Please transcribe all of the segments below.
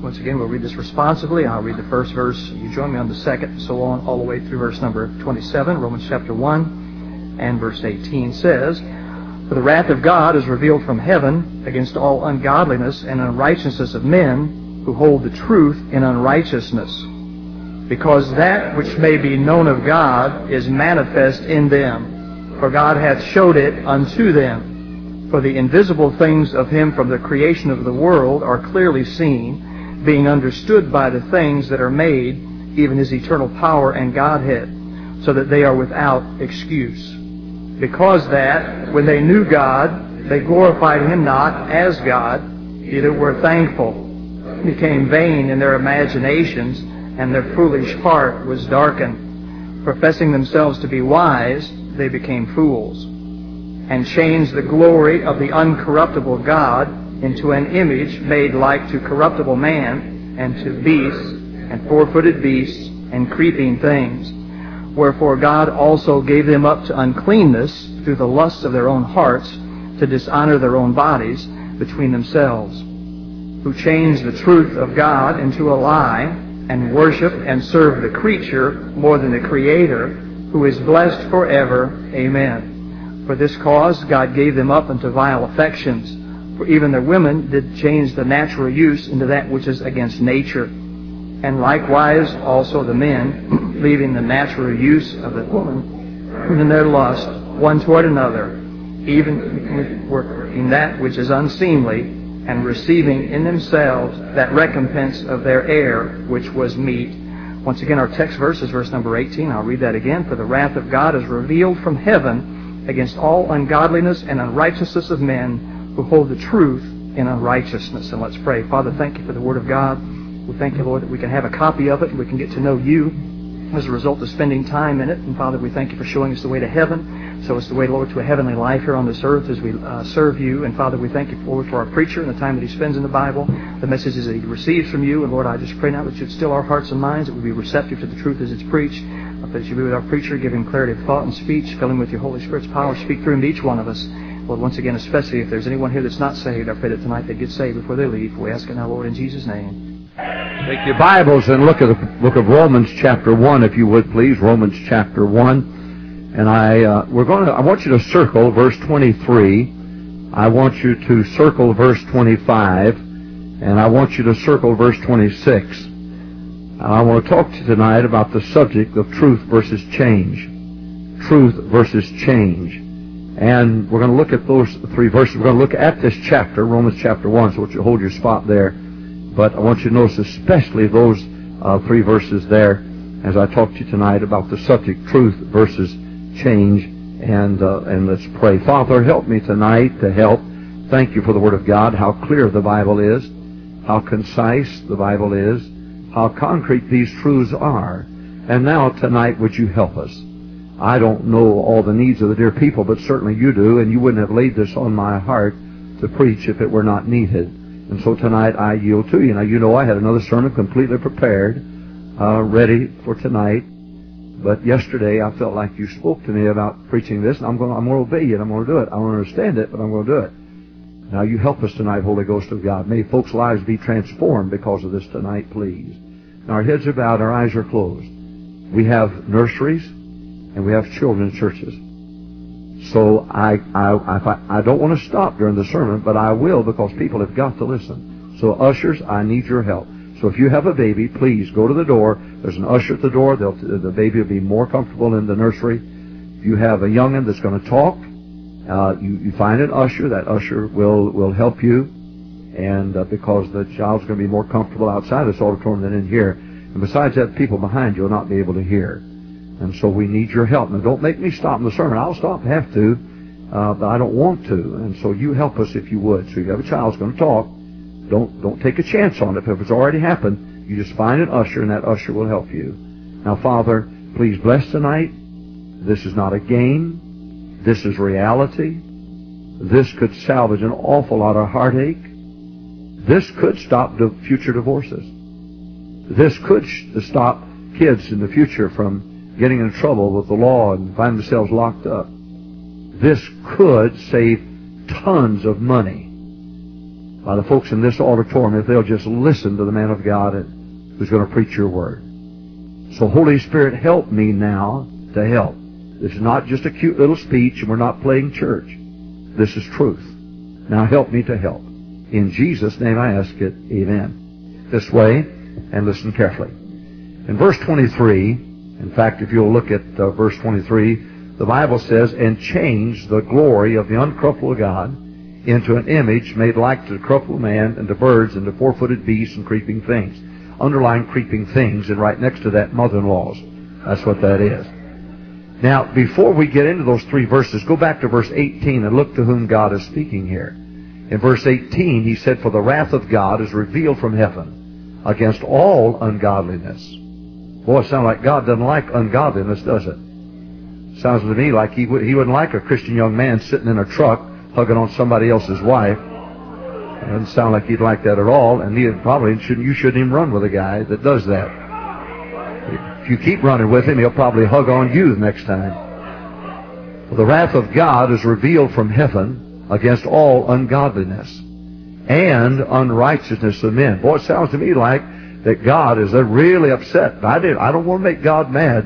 Once again, we'll read this responsively. I'll read the first verse. You join me on the second, so on, all the way through verse number 27. Romans chapter 1 and verse 18 says, "For the wrath of God is revealed from heaven against all ungodliness and unrighteousness of men who hold the truth in unrighteousness, because that which may be known of God is manifest in them. For God hath showed it unto them. For the invisible things of Him from the creation of the world are clearly seen, being understood by the things that are made, even His eternal power and Godhead, so that they are without excuse. Because that, when they knew God, they glorified Him not as God, neither were thankful, became vain in their imaginations, and their foolish heart was darkened. Professing themselves to be wise, they became fools, and changed the glory of the uncorruptible God into an image made like to corruptible man, and to beasts, and four-footed beasts, and creeping things. Wherefore God also gave them up to uncleanness through the lusts of their own hearts, to dishonor their own bodies between themselves, who changed the truth of God into a lie, and worship and serve the creature more than the Creator, who is blessed forever. Amen. For this cause God gave them up unto vile affections. For even the women did change the natural use into that which is against nature. And likewise also the men, leaving the natural use of the woman in their lust one toward another, even working that which is unseemly, and receiving in themselves that recompense of their error, which was meat." Once again, our text verse is verse number 18. I'll read that again. "For the wrath of God is revealed from heaven against all ungodliness and unrighteousness of men who hold the truth in unrighteousness." And let's pray. Father, thank You for the Word of God. We thank You, Lord, that we can have a copy of it and we can get to know You as a result of spending time in it. And Father, we thank You for showing us the way to heaven. So it's the way, Lord, to a heavenly life here on this earth as we serve You. And Father, we thank You, Lord, for our preacher and the time that he spends in the Bible, the messages that he receives from You. And Lord, I just pray now that You'd still our hearts and minds, that we be receptive to the truth as it's preached, that You be with our preacher, give him clarity of thought and speech, fill him with Your Holy Spirit's power, speak through him to each one of us. Lord, once again, especially if there's anyone here that's not saved, I pray that tonight they get saved before they leave. We ask it now, Lord, in Jesus' name. Take your Bibles and look at the book of Romans chapter 1, if you would, please. Romans chapter 1. And I want you to circle verse 23. I want you to circle verse 25. And I want you to circle verse 26. I want to talk to you tonight about the subject of truth versus change. Truth versus change. And we're going to look at those three verses. We're going to look at this chapter, Romans chapter 1, so I want you to hold your spot there. But I want you to notice especially those three verses there as I talk to you tonight about the subject, truth versus change. And let's pray. Father, help me tonight to help. Thank You for the Word of God, how clear the Bible is, how concise the Bible is, how concrete these truths are. And now tonight, would You help us? I don't know all the needs of the dear people, but certainly You do, and You wouldn't have laid this on my heart to preach if it were not needed. And so tonight I yield to You. Now, you know I had another sermon completely prepared, ready for tonight. But yesterday I felt like You spoke to me about preaching this, and I'm going to obey You, and I'm going to do it. I don't understand it, but I'm going to do it. Now, You help us tonight, Holy Ghost of God. May folks' lives be transformed because of this tonight, please. Now, our heads are bowed, our eyes are closed. We have nurseries, and we have children's churches. So I don't want to stop during the sermon, but I will, because people have got to listen. So ushers, I need your help. So if you have a baby, please go to the door. There's an usher at the door. The baby will be more comfortable in the nursery. If you have a young'un that's going to talk, you find an usher. That usher will help you, and because the child's going to be more comfortable outside this auditorium than in here. And besides that, people behind you will not be able to hear. And so we need your help. Now, don't make me stop in the sermon. I'll stop if I have to, but I don't want to. And so you help us if you would. So if you have a child who's going to talk, don't take a chance on it. If it's already happened, you just find an usher, and that usher will help you. Now, Father, please bless tonight. This is not a game. This is reality. This could salvage an awful lot of heartache. This could stop the future divorces. This could stop kids in the future from getting in trouble with the law and find themselves locked up. This could save tons of money. by the folks in this auditorium if they'll just listen to the man of God who's going to preach your word. So Holy Spirit, help me now to help. This is not just a cute little speech, and we're not playing church. This is truth. Now help me to help. In Jesus' name I ask it. Amen. This way, and listen carefully. In verse 23, in fact, if you'll look at verse 23, the Bible says, and change the glory of the uncorruptible God into an image made like to the corruptible man and to birds and to four-footed beasts and creeping things. Underline creeping things, and right next to that, mother-in-laws. That's what that is. Now, before we get into those three verses, go back to verse 18 and look to whom God is speaking here. In verse 18, he said, for the wrath of God is revealed from heaven against all ungodliness. Boy, it sounds like God doesn't like ungodliness, does it? Sounds to me like he wouldn't like a Christian young man sitting in a truck hugging on somebody else's wife. It doesn't sound like he'd like that at all, and you shouldn't even run with a guy that does that. If you keep running with him, he'll probably hug on you the next time. For the wrath of God is revealed from heaven against all ungodliness and unrighteousness of men. Boy, it sounds to me like that God is really upset. I don't want to make God mad.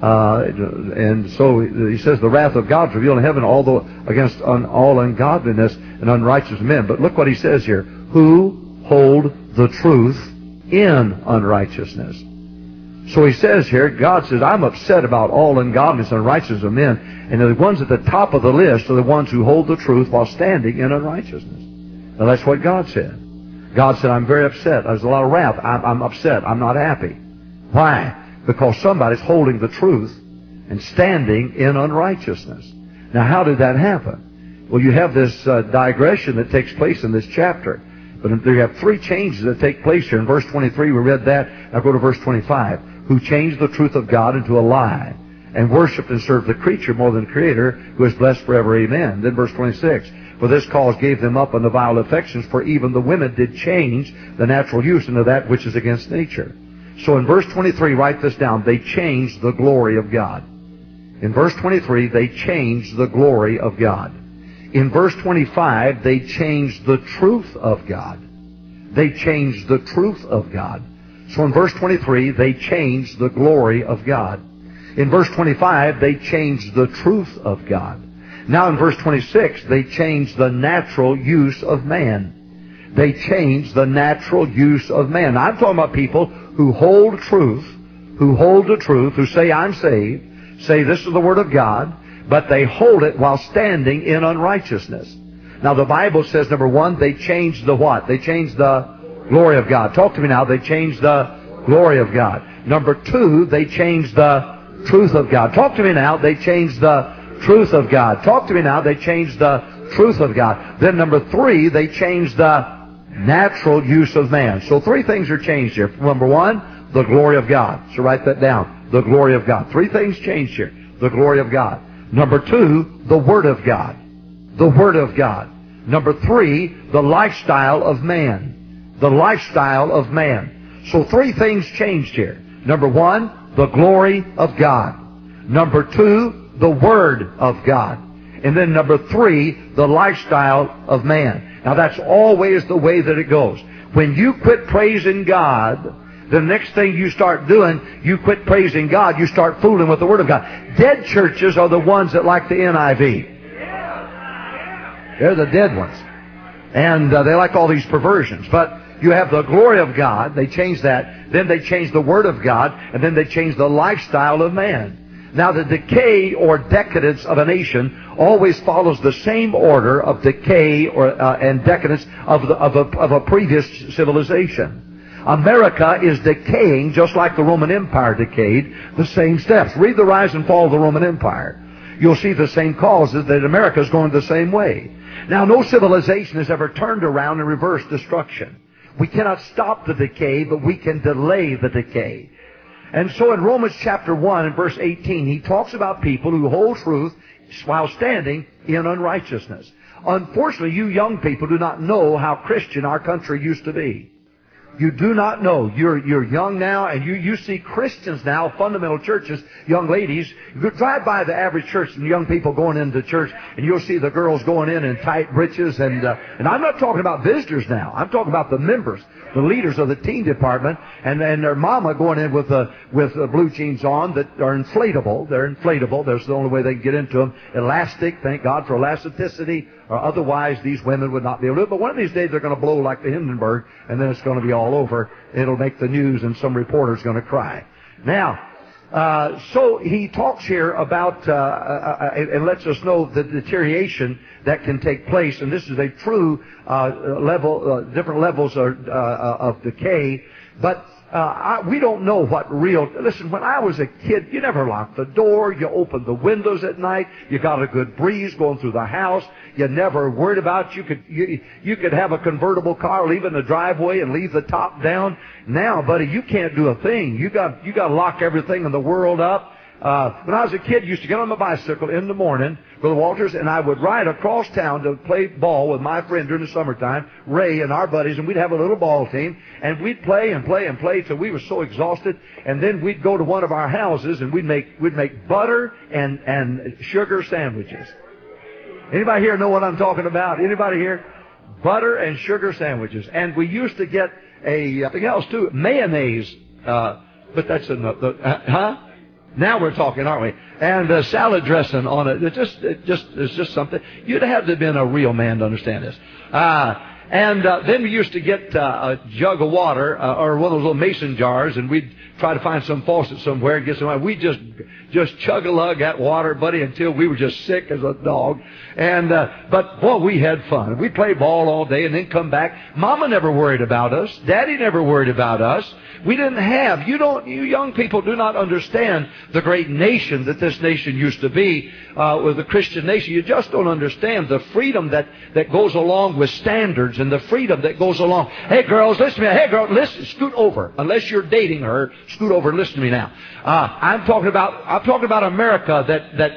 And so he says the wrath of God is revealed in heaven against all ungodliness and unrighteous men. But look what he says here. Who hold the truth in unrighteousness. So he says here, God says, I'm upset about all ungodliness and unrighteousness of men. And the ones at the top of the list are the ones who hold the truth while standing in unrighteousness. Now that's what God said. God said, I'm very upset. There's a lot of wrath. I'm upset. I'm not happy. Why? Because somebody's holding the truth and standing in unrighteousness. Now, how did that happen? Well, you have this digression that takes place in this chapter. But there you have three changes that take place here. In verse 23, we read that. Now go to verse 25. Who changed the truth of God into a lie, and worshipped and served the creature more than the Creator, who is blessed forever. Amen. Then verse 26. For this cause gave them up unto vile affections, for even the women did change the natural use into that which is against nature. So in verse 23, write this down. They changed the glory of God. In verse 23, they changed the glory of God. In verse 25, they changed the truth of God. They changed the truth of God. So in verse 23, they changed the glory of God. In verse 25, they changed the truth of God. Now in verse 26, they changed the natural use of man. They changed the natural use of man. Now, I'm talking about people who hold truth, who say, I'm saved, say this is the Word of God, but they hold it while standing in unrighteousness. Now the Bible says, number one, they changed the what? They changed the glory of God. Talk to me now. They changed the glory of God. Number two, they changed the truth of God. Talk to me now. They changed the truth of God. Talk to me now. They changed the truth of God. Then number three, they changed the natural use of man. So three things are changed here. Number one, the glory of God. So write that down. The glory of God. Three things changed here. The glory of God. Number two, the Word of God. The Word of God. Number three, the lifestyle of man. The lifestyle of man. So three things changed here. Number one, the glory of God. Number two, the Word of God. And then number three, the lifestyle of man. Now that's always the way that it goes. When you quit praising God, the next thing you start doing, you quit praising God, you start fooling with the Word of God. Dead churches are the ones that like the NIV. They're the dead ones. And they like all these perversions. But you have the glory of God, they change that. Then they change the Word of God, and then they change the lifestyle of man. Now the decay or decadence of a nation always follows the same order of decay and decadence of a previous civilization. America is decaying just like the Roman Empire decayed, the same steps. Read the rise and fall of the Roman Empire. You'll see the same causes that America is going the same way. Now, no civilization has ever turned around and reversed destruction. We cannot stop the decay, but we can delay the decay. And so in Romans chapter 1 and verse 18, he talks about people who hold truth while standing in unrighteousness. Unfortunately, you young people do not know how Christian our country used to be. You do not know. You're young now, and you see Christians now, fundamental churches, young ladies. You drive by the average church and young people going into church, and you'll see the girls going in tight breeches. And I'm not talking about visitors now. I'm talking about the members, the leaders of the teen department, and their mama going in with blue jeans on that are inflatable. They're inflatable. That's the only way they can get into them. Elastic. Thank God for elasticity. Or otherwise, these women would not be able to. But one of these days, they're going to blow like the Hindenburg, and then it's going to be all over. It'll make the news, and some reporter's going to cry. Now, so he talks here about and lets us know the deterioration that can take place, and this is a true different levels of decay. But we don't know what real... Listen, when I was a kid, you never locked the door. You opened the windows at night. You got a good breeze going through the house. You never worried about... You could have a convertible car, leave it in the driveway and leave the top down. Now, buddy, you can't do a thing. You got to lock everything in the world up. When I was a kid, I used to get on my bicycle in the morning, Brother Walters, and I would ride across town to play ball with my friend during the summertime, Ray and our buddies, and we'd have a little ball team, and we'd play and play and play till we were so exhausted, and then we'd go to one of our houses and we'd make butter and sugar sandwiches. Anybody here know what I'm talking about? Anybody here? Butter and sugar sandwiches. And we used to get something else too, mayonnaise, but that's enough. Now we're talking, aren't we? And salad dressing on it. It's just something. You'd have to have been a real man to understand this. Then we used to get a jug of water or one of those little mason jars, and we'd try to find some faucet somewhere and get some. We just chug-a-lug that water, buddy, until we were just sick as a dog. But boy, we had fun. We'd play ball all day and then come back. Mama never worried about us. Daddy never worried about us. We didn't have. You young people do not understand the great nation that this nation used to be, with the Christian nation. You just don't understand the freedom that goes along with standards and the freedom that goes along. Hey girls, listen to me. Hey girl, listen, scoot over. Unless you're dating her, scoot over and listen to me now. I'm talking about America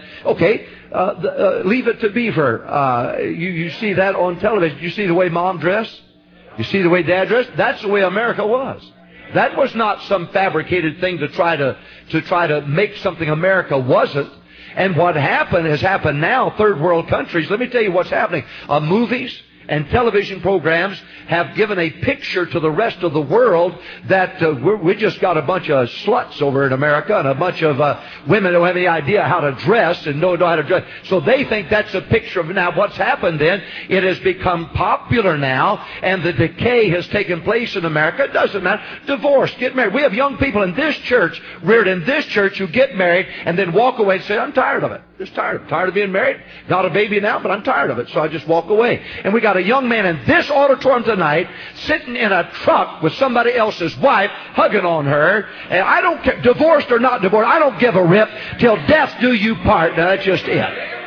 Leave It to Beaver. You see that on television. You see the way mom dressed? You see the way dad dressed? That's the way America was. That was not some fabricated thing to try to make something America wasn't. And what has happened now, third world countries, let me tell you what's happening. Movies and television programs have given a picture to the rest of the world that we just got a bunch of sluts over in America and a bunch of women who don't have any idea how to dress and don't know how to dress. So they think that's a picture of... Now, what's happened then, it has become popular now, and the decay has taken place in America. It doesn't matter. Divorce, get married. We have young people in this church, reared in this church, who get married and then walk away and say, I'm tired of it. Just tired of being married. Got a baby now, but I'm tired of it, so I just walk away. And we got a young man in this auditorium tonight sitting in a truck with somebody else's wife, hugging on her. And I don't care, divorced or not divorced, I don't give a rip till death do you part. Now, that's just it.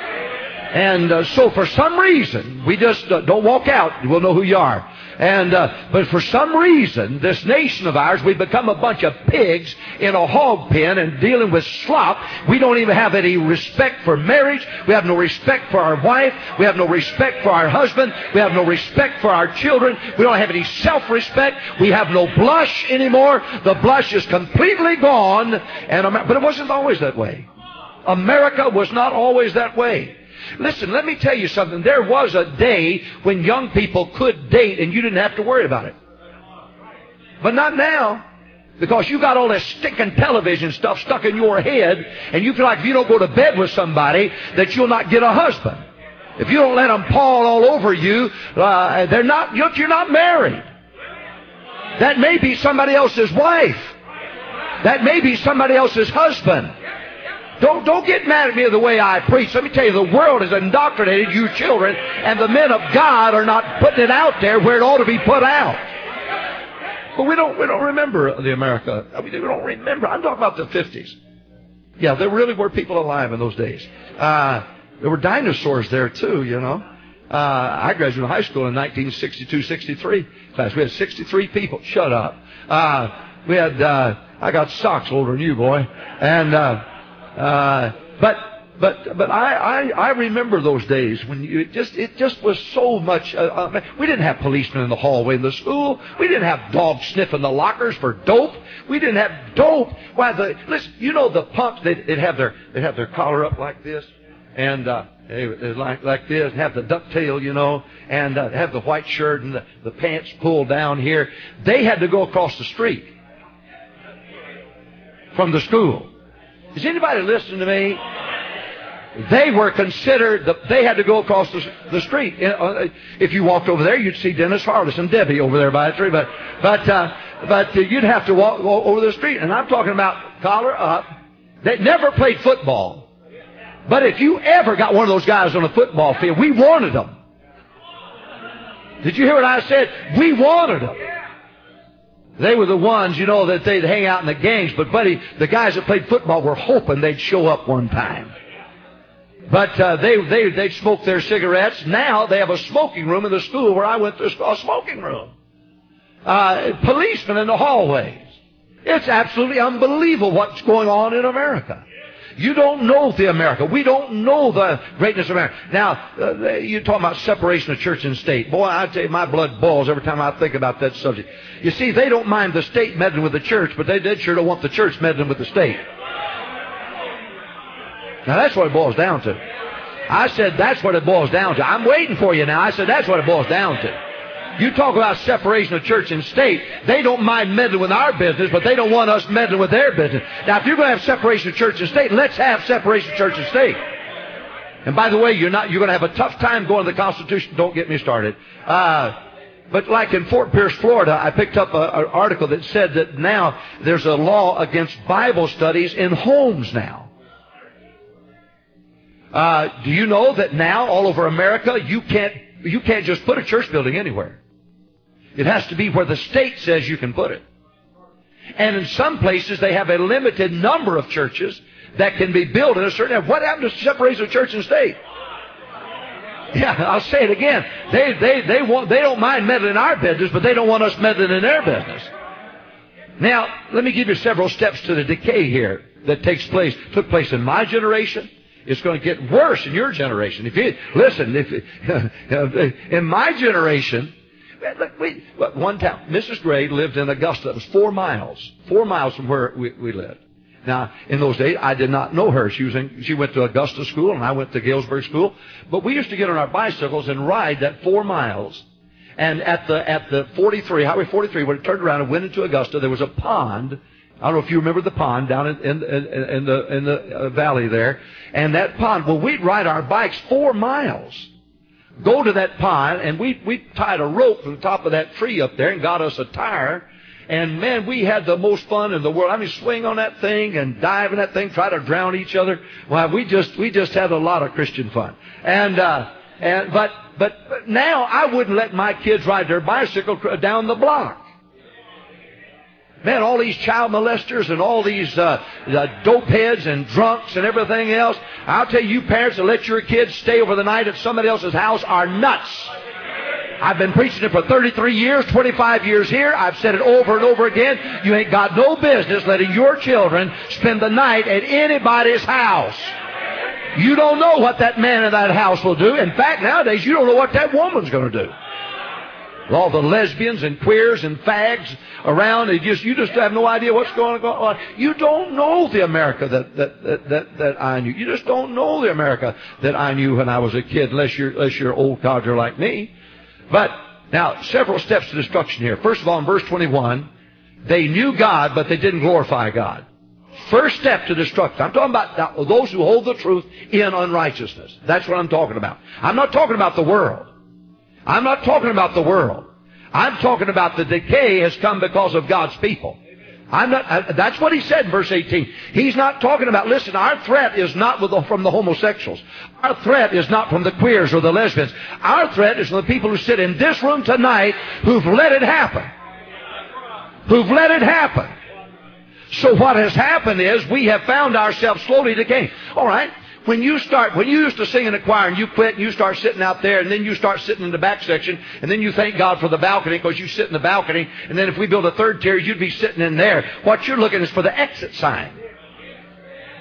And so for some reason, we just don't walk out. We'll know who you are. But for some reason, this nation of ours, we've become a bunch of pigs in a hog pen and dealing with slop. We don't even have any respect for marriage. We have no respect for our wife. We have no respect for our husband. We have no respect for our children. We don't have any self-respect. We have no blush anymore. The blush is completely gone. But it wasn't always that way. America was not always that way. Listen, let me tell you something. There was a day when young people could date and you didn't have to worry about it. But not now. Because you got all this stinking television stuff stuck in your head, and you feel like if you don't go to bed with somebody, that you'll not get a husband. If you don't let them paw all over you, you're not married. That may be somebody else's wife. That may be somebody else's husband. Don't get mad at me the way I preach. Let me tell you, the world has indoctrinated you children, and the men of God are not putting it out there where it ought to be put out. But we don't remember the America. We don't remember. I'm talking about the 50s. Yeah, there really were people alive in those days. There were dinosaurs there too, you know. I graduated high school in 1962-63 class. We had 63 people. Shut up. We had, I got socks older than you, boy. And, but But I remember those days when it just was so much. We didn't have policemen in the hallway of the school. We didn't have dogs sniffing the lockers for dope. We didn't have dope. Why listen? You know the punks? They'd have their collar up like this, and like this, have the ducktail, you know, and have the white shirt and the pants pulled down here. They had to go across the street from the school. Is anybody listening to me? They were considered, they had to go across the street. If you walked over there, you'd see Dennis Harless and Debbie over there by the tree. But you'd have to walk over the street. And I'm talking about collar up. They never played football. But if you ever got one of those guys on a football field, we wanted them. Did you hear what I said? We wanted them. They were the ones, you know, that they'd hang out in the gangs. But, buddy, the guys that played football were hoping they'd show up one time. But they'd smoke their cigarettes. Now they have a smoking room in the school where I went to a smoking room. Policemen in the hallways. It's absolutely unbelievable what's going on in America. You don't know the America. We don't know the greatness of America. Now, you're talking about separation of church and state. Boy, I tell you, my blood boils every time I think about that subject. You see, they don't mind the state meddling with the church, but they sure don't want the church meddling with the state. Now, that's what it boils down to. I said, that's what it boils down to. I'm waiting for you now. I said, that's what it boils down to. You talk about separation of church and state. They don't mind meddling with our business, but they don't want us meddling with their business. Now, if you're going to have separation of church and state, let's have separation of church and state. And by the way, you're going to have a tough time going to the Constitution. Don't get me started. But like in Fort Pierce, Florida, I picked up an article that said that now there's a law against Bible studies in homes now. Do you know that now all over America you can't just put a church building anywhere? It has to be where the state says you can put it. And in some places they have a limited number of churches that can be built in a certain area. What happened to separation of church and state? Yeah, I'll say it again. They don't mind meddling in our business, but they don't want us meddling in their business. Now, let me give you several steps to the decay here that took place in my generation. It's going to get worse in your generation. If you listen, in my generation, one time, Mrs. Gray lived in Augusta. It was 4 miles from where we lived. Now, in those days, I did not know her. She went to Augusta school, and I went to Galesburg school. But we used to get on our bicycles and ride that 4 miles. And at the Highway 43, when it turned around and went into Augusta, there was a pond. I don't know if you remember the pond down in the valley there. And that pond, well, we'd ride our bikes 4 miles, go to that pond, and we tied a rope to the top of that tree up there and got us a tire. And, man, we had the most fun in the world. I mean, swing on that thing and dive in that thing, try to drown each other. Well, we just had a lot of Christian fun. But now I wouldn't let my kids ride their bicycle down the block. Man, all these child molesters and all these dope heads and drunks and everything else, I'll tell you parents that let your kids stay over the night at somebody else's house are nuts. I've been preaching it for 33 years, 25 years here. I've said it over and over again. You ain't got no business letting your children spend the night at anybody's house. You don't know what that man in that house will do. In fact, nowadays, you don't know what that woman's going to do. All the lesbians and queers and fags around, you just have no idea what's going on. You don't know the America that I knew. You just don't know the America that I knew when I was a kid, unless you're an old codger like me. But now, several steps to destruction here. First of all, in verse 21, they knew God, but they didn't glorify God. First step to destruction. I'm talking about those who hold the truth in unrighteousness. That's what I'm talking about. I'm not talking about the world. I'm not talking about the world. I'm talking about the decay has come because of God's people. That's what he said in verse 18. He's not talking about, listen, our threat is not from the homosexuals. Our threat is not from the queers or the lesbians. Our threat is from the people who sit in this room tonight who've let it happen. Who've let it happen. So what has happened is we have found ourselves slowly decaying. All right. When you used to sing in a choir and you quit and you start sitting out there and then you start sitting in the back section and then you thank God for the balcony because you sit in the balcony, and then if we build a third tier, you'd be sitting in there. What you're looking is for the exit sign.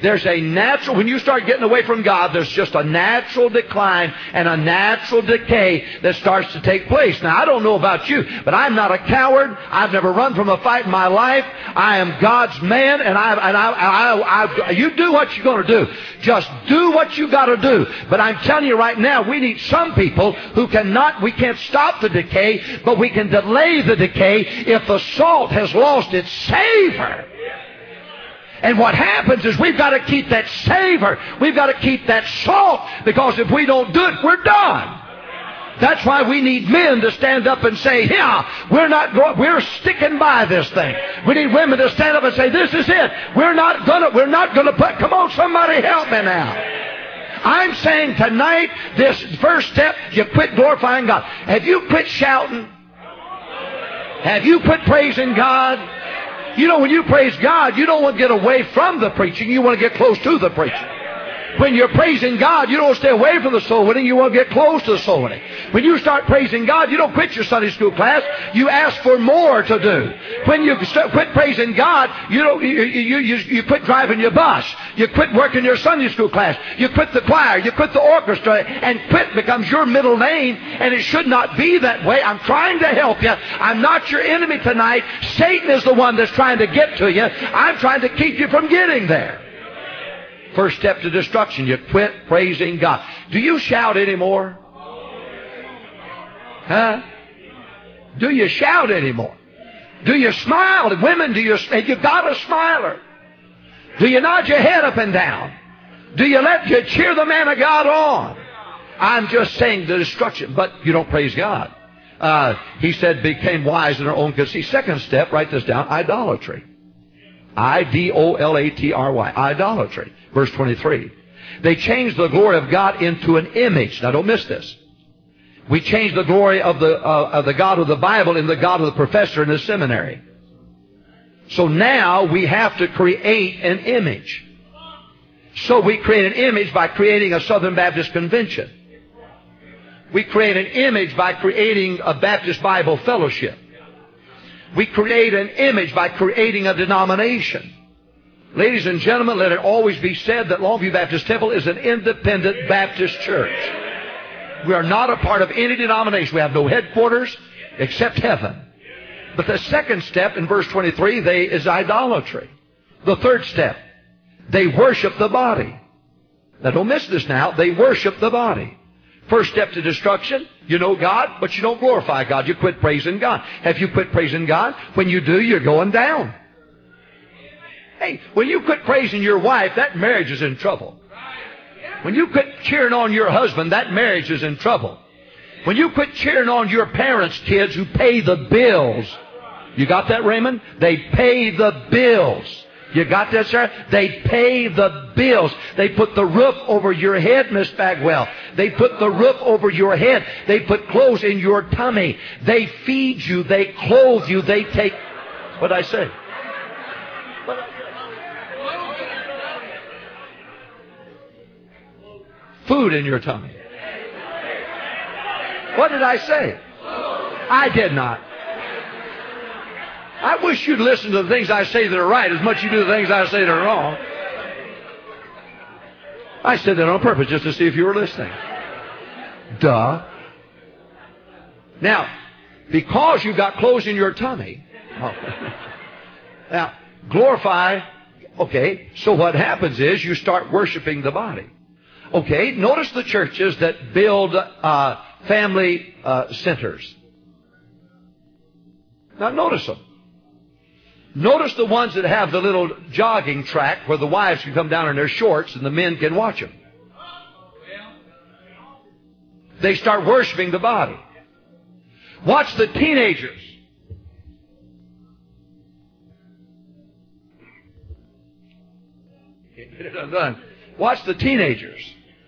There's a natural, when you start getting away from God, there's just a natural decline and a natural decay that starts to take place. Now, I don't know about you, but I'm not a coward. I've never run from a fight in my life. I am God's man, and you do what you're going to do. Just do what you got to do. But I'm telling you right now, we need some people who we can't stop the decay, but we can delay the decay if the salt has lost its savor. And what happens is we've got to keep that savor. We've got to keep that salt, because if we don't do it, we're done. That's why we need men to stand up and say, yeah, we're sticking by this thing. We need women to stand up and say, this is it. We're not gonna put, come on, somebody help me now. I'm saying tonight, this first step, you quit glorifying God. Have you quit shouting? Have you quit praising God? You know, when you praise God, you don't want to get away from the preaching. You want to get close to the preaching. When you're praising God, you don't stay away from the soul winning. You want to get close to the soul winning. When you start praising God, you don't quit your Sunday school class. You ask for more to do. When you quit praising God, you quit driving your bus. You quit working your Sunday school class. You quit the choir. You quit the orchestra. And quit becomes your middle name. And it should not be that way. I'm trying to help you. I'm not your enemy tonight. Satan is the one that's trying to get to you. I'm trying to keep you from getting there. First step to destruction, you quit praising God. Do you shout anymore? Huh? Do you shout anymore? Do you smile? Women, you got a smiler? Do you nod your head up and down? Do you cheer the man of God on? I'm just saying the destruction, but you don't praise God. He said, became wise in our own conceit. Second step, write this down, idolatry. idolatry. Idolatry. Verse 23. They changed the glory of God into an image. Now don't miss this. We changed the glory of the God of the Bible in the God of the professor in the seminary. So now we have to create an image. So we create an image by creating a Southern Baptist Convention. We create an image by creating a Baptist Bible Fellowship. We create an image by creating a denomination. Ladies and gentlemen, let it always be said that Longview Baptist Temple is an independent Baptist church. We are not a part of any denomination. We have no headquarters except heaven. But the second step in verse 23 is idolatry. The third step, they worship the body. Now don't miss this now. They worship the body. First step to destruction, you know God, but you don't glorify God. You quit praising God. Have you quit praising God? When you do, you're going down. Hey, when you quit praising your wife, that marriage is in trouble. When you quit cheering on your husband, that marriage is in trouble. When you quit cheering on your parents' kids who pay the bills. You got that, Raymond? They pay the bills. You got that, sir? They pay the bills. They put the roof over your head, Miss Bagwell. They put the roof over your head. They put clothes in your tummy. They feed you. They clothe you. They take... What'd I say? Food in your tummy. What did I say? I did not. I wish you'd listen to the things I say that are right as much as you do the things I say that are wrong. I said that on purpose just to see if you were listening. Duh. Now, because you've got clothes in your tummy. Now, glorify. Okay, so what happens is you start worshiping the body. Okay, notice the churches that build family centers. Now notice them. Notice the ones that have the little jogging track where the wives can come down in their shorts and the men can watch them. They start worshiping the body. Watch the teenagers. Can't get it undone. Watch the teenagers.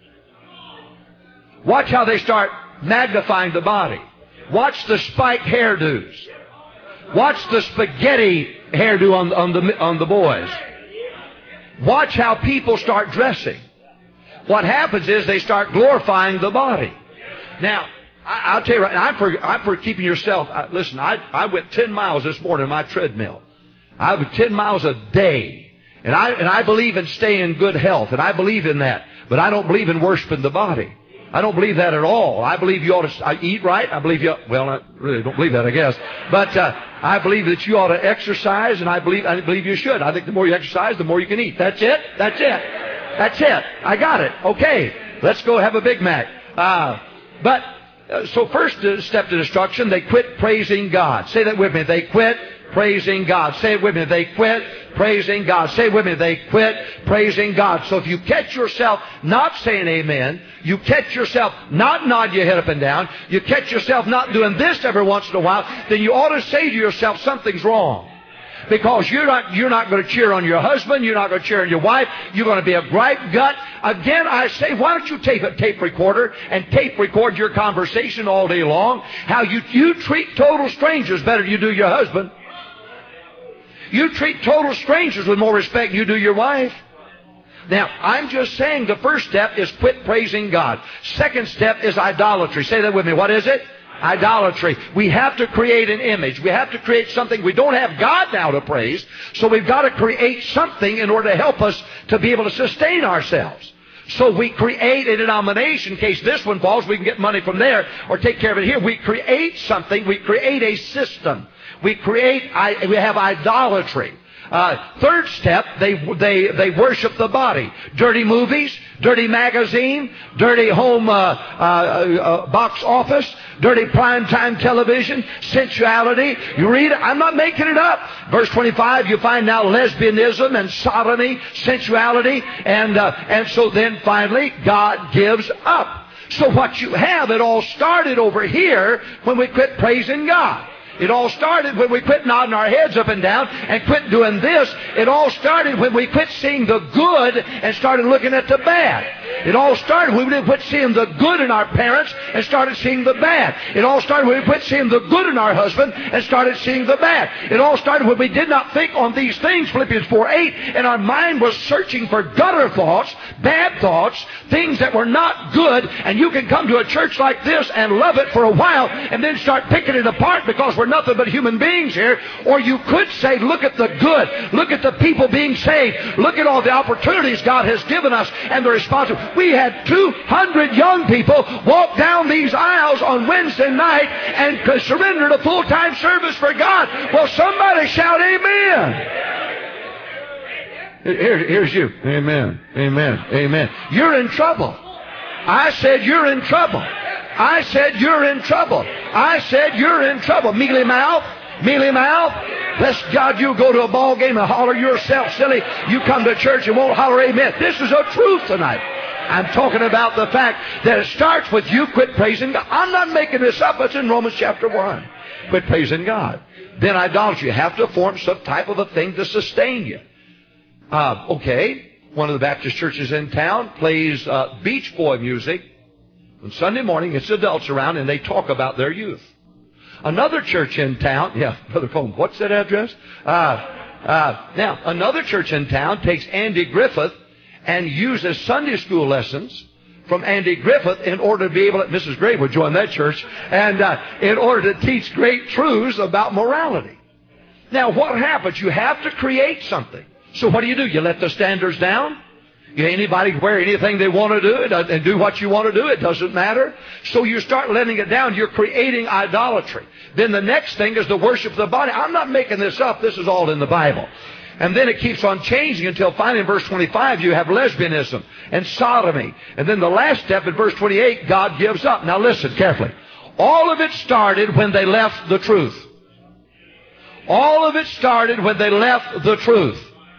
Watch how they start magnifying the body. Watch the spiked hairdos. Watch the spaghetti hairdo on the boys. Watch how people start dressing. What happens is they start glorifying the body. Now, I'll tell you right now, I'm for keeping yourself. Listen, I went 10 miles this morning on my treadmill. I went 10 miles a day. And I believe in staying in good health, and I believe in that. But I don't believe in worshiping the body. I don't believe that at all. I believe you ought to eat right. I believe you, well, I really don't believe that, I guess. But I believe that you ought to exercise, and I believe you should. I think the more you exercise, the more you can eat. That's it? That's it. That's it. I got it. Okay. Let's go have a Big Mac. So first step to destruction, they quit praising God. Say that with me. They quit praising God. Say it with me. They quit praising God. Say it with me. They quit praising God. So if you catch yourself not saying amen, you catch yourself not nodding your head up and down, you catch yourself not doing this every once in a while, then you ought to say to yourself, something's wrong. Because you're not going to cheer on your husband, you're not going to cheer on your wife, you're going to be a gripe gut. Again, I say, why don't you take a tape recorder and tape record your conversation all day long? How you treat total strangers better than you do your husband. You treat total strangers with more respect than you do your wife. Now, I'm just saying the first step is quit praising God. Second step is idolatry. Say that with me. What is it? Idolatry. We have to create an image. We have to create something. We don't have God now to praise, so we've got to create something in order to help us to be able to sustain ourselves. So we create a denomination. In case this one falls, we can get money from there or take care of it here. We create something. We create a system. We have idolatry. Third step, they worship the body. Dirty movies, dirty magazine, dirty home box office, dirty primetime television, sensuality. You read it. I'm not making it up. Verse 25, you find now lesbianism and sodomy, sensuality, and so then finally God gives up. So what you have, it all started over here when we quit praising God. It all started when we quit nodding our heads up and down and quit doing this. It all started when we quit seeing the good and started looking at the bad. It all started when we quit seeing the good in our parents and started seeing the bad. It all started when we quit seeing the good in our husband and started seeing the bad. It all started when we did not think on these things, Philippians 4:8, and our mind was searching for gutter thoughts, bad thoughts, things that were not good, and you can come to a church like this and love it for a while and then start picking it apart because we're nothing but human beings here. Or you could say, look at the good. Look at the people being saved. Look at all the opportunities God has given us and the responsibility. We had 200 young people walk down these aisles on Wednesday night and surrender to full-time service for God. Well, somebody shout amen. Here's you. Amen. Amen. Amen. You're in trouble. I said you're in trouble. I said you're in trouble. I said you're in trouble. Mealy mouth. Mealy mouth. Bless God, you go to a ball game and holler yourself silly. You come to church and won't holler amen. This is a truth tonight. I'm talking about the fact that it starts with you quit praising God. I'm not making this up. It's in Romans chapter 1. Quit praising God. Then idolatry. You have to form some type of a thing to sustain you. Okay. One of the Baptist churches in town plays Beach Boy music. On Sunday morning, it's adults around, and they talk about their youth. Another church in town, yeah, Brother Coleman, what's that address? Now, another church in town takes Andy Griffith and uses Sunday school lessons from Andy Griffith in order to be able to, Mrs. Gray would join that church, and in order to teach great truths about morality. Now, what happens? You have to create something. So what do? You let the standards down? Anybody wear anything they want to do and do what you want to do. It doesn't matter. So you start letting it down. You're creating idolatry. Then the next thing is the worship of the body. I'm not making this up. This is all in the Bible. And then it keeps on changing until finally in verse 25 you have lesbianism and sodomy. And then the last step in verse 28, God gives up. Now listen carefully. All of it started when they left the truth. All of it started when they left the truth.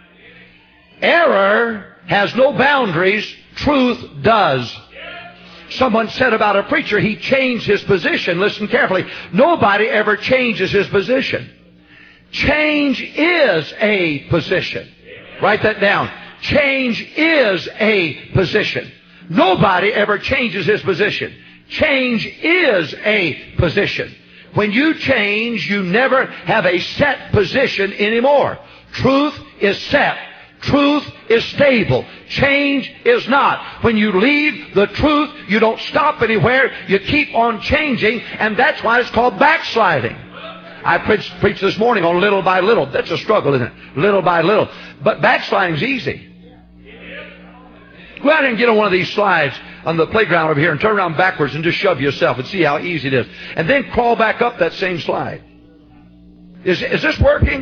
Error has no boundaries. Truth does. Someone said about a preacher, he changed his position. Listen carefully. Nobody ever changes his position. Change is a position. Write that down. Change is a position. Nobody ever changes his position. Change is a position. When you change, you never have a set position anymore. Truth is set. Truth is stable. Change is not. When you leave the truth, you don't stop anywhere. You keep on changing, and that's why it's called backsliding. I preached this morning on little by little. That's a struggle, isn't it? Little by little. But backsliding's easy. Go out and get on one of these slides on the playground over here and turn around backwards and just shove yourself and see how easy it is. And then crawl back up that same slide. Is this working?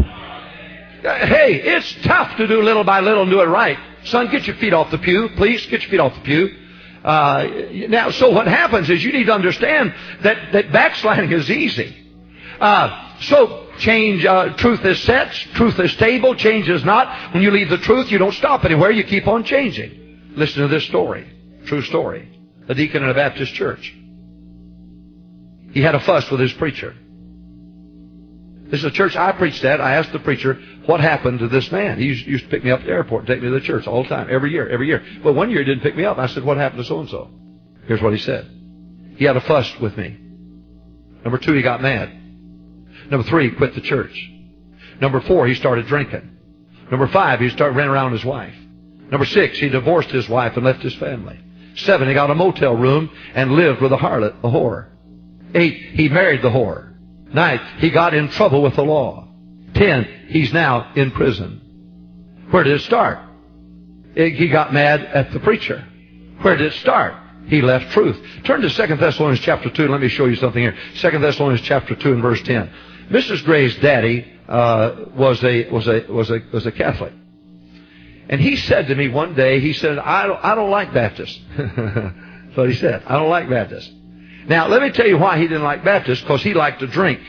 Hey, it's tough to do little by little and do it right. Son, get your feet off the pew. Please, get your feet off the pew. Now, so what happens is you need to understand that backsliding is easy. So change, truth is set, truth is stable, change is not. When you leave the truth, you don't stop anywhere, you keep on changing. Listen to this story, true story. A deacon in a Baptist church. He had a fuss with his preacher. This is a church I preached at. I asked the preacher, what happened to this man? He used to pick me up at the airport and take me to the church all the time, every year. Well, one year he didn't pick me up. I said, what happened to so-and-so? Here's what he said. He had a fuss with me. Number 2, he got mad. Number 3, he quit the church. Number 4, he started drinking. Number 5, he started running around his wife. Number 6, he divorced his wife and left his family. 7, he got a motel room and lived with a harlot, a whore. 8, he married the whore. 9, he got in trouble with the law. 10, he's now in prison. Where did it start? He got mad at the preacher. Where did it start? He left truth. Turn to 2 Thessalonians chapter 2 and let me show you something here. 2 Thessalonians chapter 2 and verse 10. Mrs. Gray's daddy was a Catholic. And he said to me one day, he said, I don't like Baptists. That's what he said. I don't like Baptists. Now, let me tell you why he didn't like Baptists, because he liked to drink.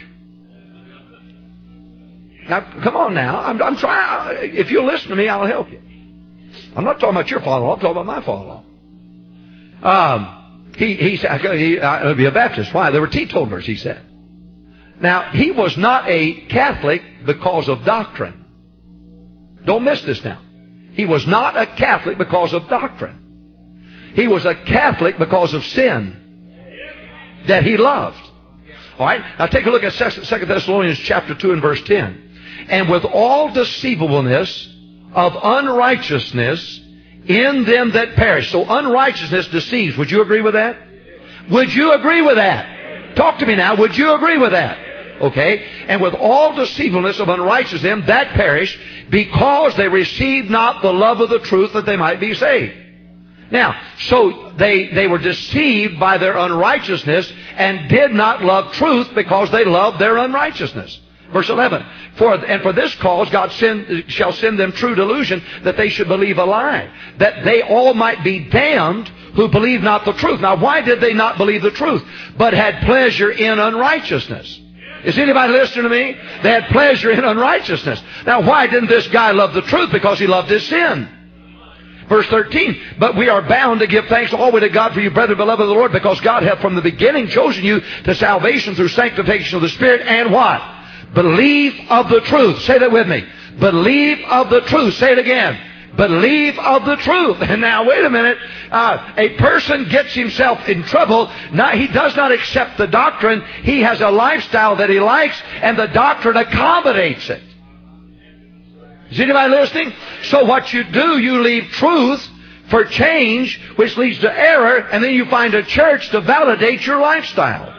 Now, come on now. I'm trying. If you'll listen to me, I'll help you. I'm not talking about your father-in-law. I'm talking about my father-in-law. He said, I'll be a Baptist. Why? They were teetotalers, he said. Now, he was not a Catholic because of doctrine. Don't miss this now. He was not a Catholic because of doctrine. He was a Catholic because of sin that he loved. All right? Now take a look at 2 Thessalonians chapter 2 and verse 10. And with all deceivableness of unrighteousness in them that perish. So unrighteousness deceives. Would you agree with that? Would you agree with that? Talk to me now. Would you agree with that? Okay? And with all deceivableness of unrighteousness in them that perish, because they received not the love of the truth that they might be saved. Now, so they were deceived by their unrighteousness and did not love truth because they loved their unrighteousness. Verse 11, for this cause God shall send them true delusion, that they should believe a lie, that they all might be damned who believe not the truth. Now, why did they not believe the truth, but had pleasure in unrighteousness? Is anybody listening to me? They had pleasure in unrighteousness. Now, why didn't this guy love the truth? Because he loved his sin. Verse 13, but we are bound to give thanks always to God for you, brethren, beloved of the Lord, because God hath from the beginning chosen you to salvation through sanctification of the Spirit and what? Believe of the truth. Say that with me. Believe of the truth. Say it again. Believe of the truth. And now, wait a minute. A person gets himself in trouble. Now, he does not accept the doctrine. He has a lifestyle that he likes, and the doctrine accommodates it. Is anybody listening? So what you do, you leave truth for change, which leads to error, and then you find a church to validate your lifestyle.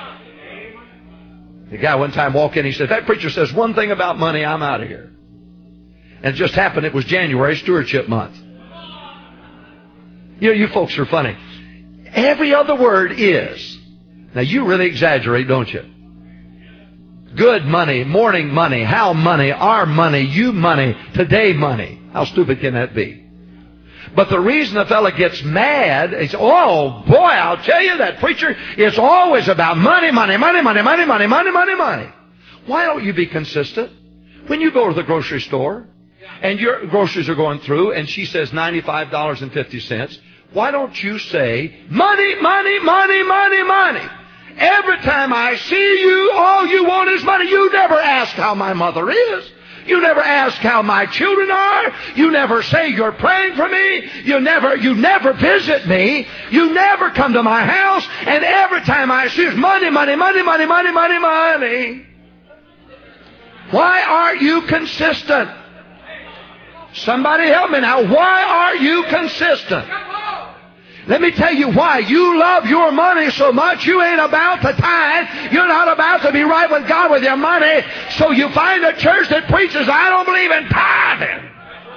The guy one time walked in, he said, that preacher says one thing about money, I'm out of here. And it just happened, it was January, stewardship month. You know, you folks are funny. Every other word is. Now, you really exaggerate, don't you? Good money, morning money, how money, our money, you money, today money. How stupid can that be? But the reason a fella gets mad is, oh boy, I'll tell you, that preacher, it's always about money, money, money, money, money, money, money, money, money. Why don't you be consistent? When you go to the grocery store and your groceries are going through and she says $95.50, why don't you say, money, money, money, money, money? Every time I see you, all you want is money. You never ask how my mother is. You never ask how my children are. You never say you're praying for me. You never visit me. You never come to my house. And every time I see you, money, money, money, money, money, money, money. Why aren't you consistent? Somebody help me now. Why are you consistent? Let me tell you why. You love your money so much, you ain't about to tithe. You're not about to be right with God with your money. So you find a church that preaches, I don't believe in tithing.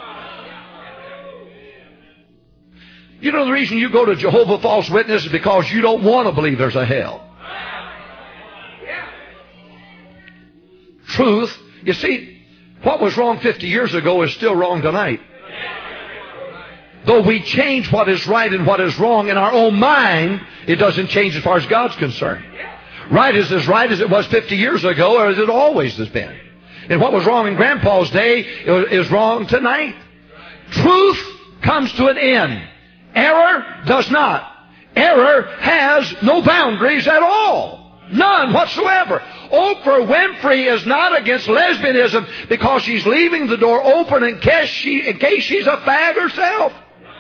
You know the reason you go to Jehovah False Witness is because you don't want to believe there's a hell. Truth, you see, what was wrong 50 years ago is still wrong tonight. Though we change what is right and what is wrong in our own mind, it doesn't change as far as God's concerned. Right is as right as it was 50 years ago, or as it always has been. And what was wrong in Grandpa's day is wrong tonight. Truth comes to an end. Error does not. Error has no boundaries at all. None whatsoever. Oprah Winfrey is not against lesbianism because she's leaving the door open in case she's a fag herself.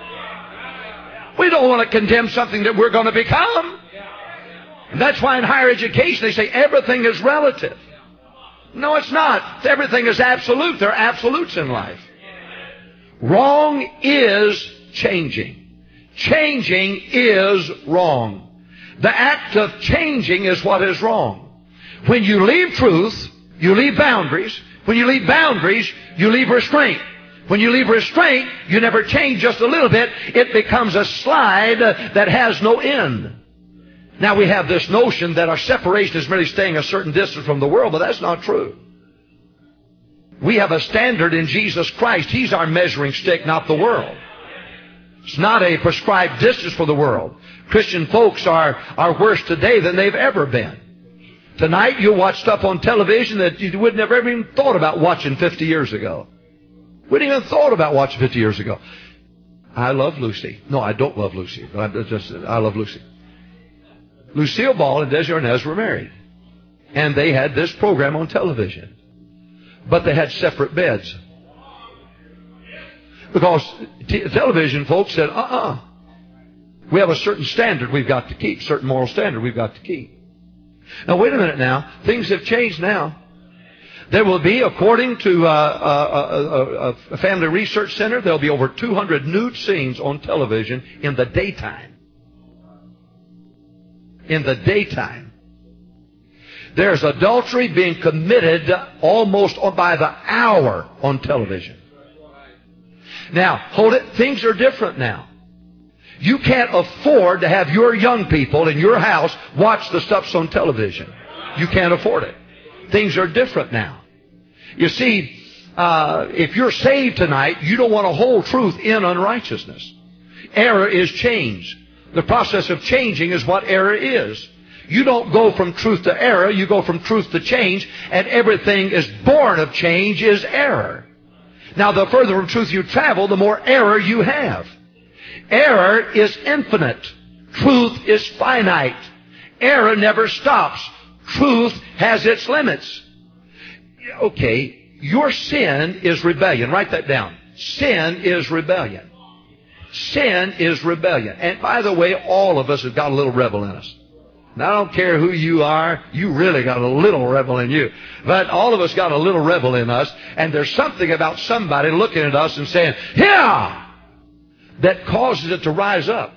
We don't want to condemn something that we're going to become. And that's why in higher education they say everything is relative. No, it's not. Everything is absolute. There are absolutes in life. Wrong is changing. Changing is wrong. The act of changing is what is wrong. When you leave truth, you leave boundaries. When you leave boundaries, you leave restraint. When you leave restraint, you never change just a little bit. It becomes a slide that has no end. Now we have this notion that our separation is merely staying a certain distance from the world, but that's not true. We have a standard in Jesus Christ. He's our measuring stick, not the world. It's not a prescribed distance for the world. Christian folks are worse today than they've ever been. Tonight you'll watch stuff on television that you would never even thought about watching 50 years ago. Wouldn't even thought about watching 50 years ago. I love Lucy. No, I don't love Lucy. But I love Lucy. Lucille Ball and Desi Arnaz were married. And they had this program on television. But they had separate beds. Because television folks said, we have a certain standard we've got to keep, certain moral standard we've got to keep. Now, wait a minute now. Things have changed now. There will be, according to a Family Research Center, there will be over 200 nude scenes on television in the daytime. In the daytime. There's adultery being committed almost by the hour on television. Now, hold it. Things are different now. You can't afford to have your young people in your house watch the stuff on television. You can't afford it. Things are different now. You see, if you're saved tonight, you don't want to hold truth in unrighteousness. Error is change. The process of changing is what error is. You don't go from truth to error. You go from truth to change. And everything is born of change is error. Now, the further from truth you travel, the more error you have. Error is infinite. Truth is finite. Error never stops. Truth has its limits. Okay, your sin is rebellion. Write that down. Sin is rebellion. Sin is rebellion. And by the way, all of us have got a little rebel in us. Now, I don't care who you are, you really got a little rebel in you. But all of us got a little rebel in us, and there's something about somebody looking at us and saying, yeah, that causes it to rise up.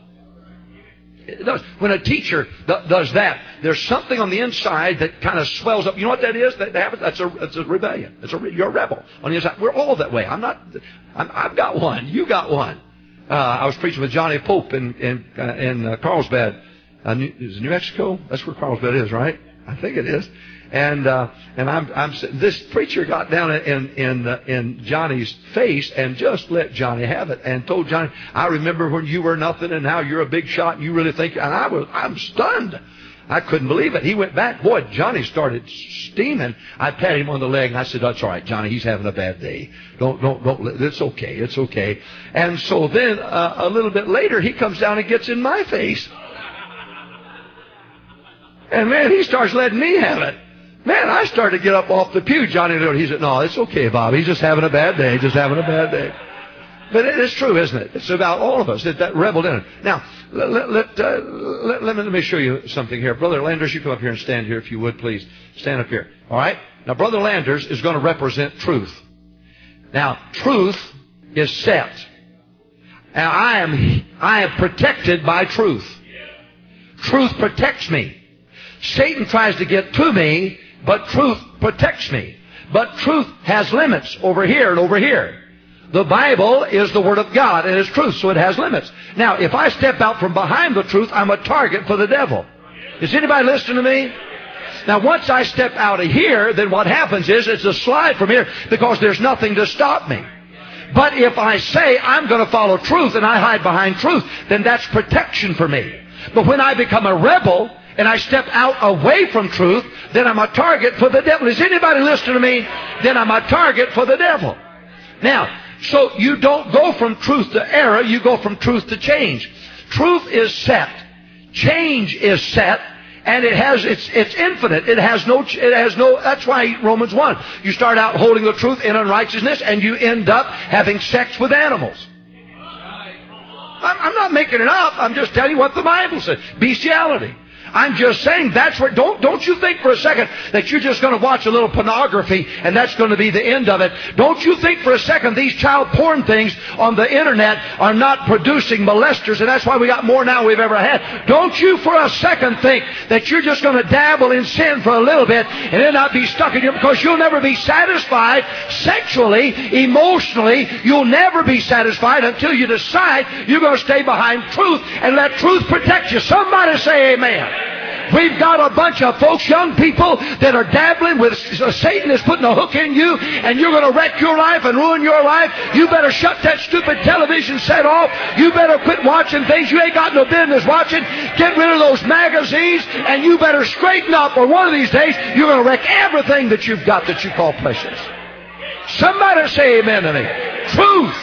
It does. When a teacher does that, there's something on the inside that kind of swells up. You know what that is? That happens. That's a rebellion. You're a rebel on the inside. We're all that way. I've got one. You got one. I was preaching with Johnny Pope in Carlsbad. Is it New Mexico? That's where Carlsbad is, right? I think it is. And this preacher got down in Johnny's face and just let Johnny have it and told Johnny, I remember when you were nothing and now you're a big shot and you really think, and I'm stunned. I couldn't believe it. He went back. Boy, Johnny started steaming. I patted him on the leg and I said, that's all right, Johnny, he's having a bad day. Don't, it's okay, it's okay. And so then a little bit later, he comes down and gets in my face. And man, he starts letting me have it. Man, I started to get up off the pew. Johnny, he said, no, it's okay, Bob. He's just having a bad day. Just having a bad day. But it is true, isn't it? It's about all of us. That rebelled in it. Now, let me show you something here. Brother Landers, you come up here and stand here if you would, please. Stand up here. All right? Now, Brother Landers is going to represent truth. Now, truth is set. And I am protected by truth. Truth protects me. Satan tries to get to me, but truth protects me. But truth has limits over here and over here. The Bible is the Word of God and it's truth, so it has limits. Now, if I step out from behind the truth, I'm a target for the devil. Is anybody listening to me? Now, once I step out of here, then what happens is it's a slide from here because there's nothing to stop me. But if I say I'm going to follow truth and I hide behind truth, then that's protection for me. But when I become a rebel and I step out away from truth, then I'm a target for the devil. Is anybody listening to me? Then I'm a target for the devil. Now, so you don't go from truth to error, you go from truth to change. Truth is set. Change is set. And it's infinite. It has no, that's why Romans 1. You start out holding the truth in unrighteousness and you end up having sex with animals. I'm not making it up. I'm just telling you what the Bible says. Bestiality. I'm just saying that's where, don't you think for a second that you're just going to watch a little pornography and that's going to be the end of it. Don't you think for a second these child porn things on the internet are not producing molesters, and that's why we got more now than we've ever had. Don't you for a second think that you're just going to dabble in sin for a little bit and then not be stuck in you, because you'll never be satisfied sexually, emotionally. You'll never be satisfied until you decide you're going to stay behind truth and let truth protect you. Somebody say amen. We've got a bunch of folks, young people, that are dabbling with Satan is putting a hook in you, and you're going to wreck your life and ruin your life. You better shut that stupid television set off. You better quit watching things you ain't got no business watching. Get rid of those magazines, and you better straighten up, or one of these days you're going to wreck everything that you've got that you call precious. Somebody say amen to me. Truth.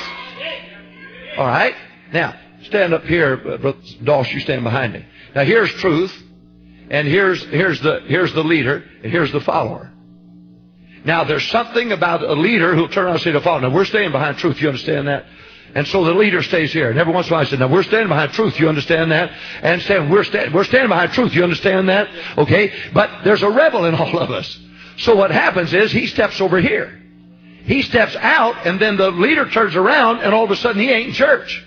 All right? Now, stand up here, Brother Doss, you stand behind me. Now here's truth. And here's the leader, and here's the follower. Now, there's something about a leader who'll turn around and say to the follower, now, we're standing behind truth, you understand that? And so the leader stays here. And every once in a while I said, now, we're standing behind truth, you understand that? And saying, we're standing behind truth, you understand that? Okay? But there's a rebel in all of us. So what happens is he steps over here. He steps out, and then the leader turns around, and all of a sudden he ain't in church.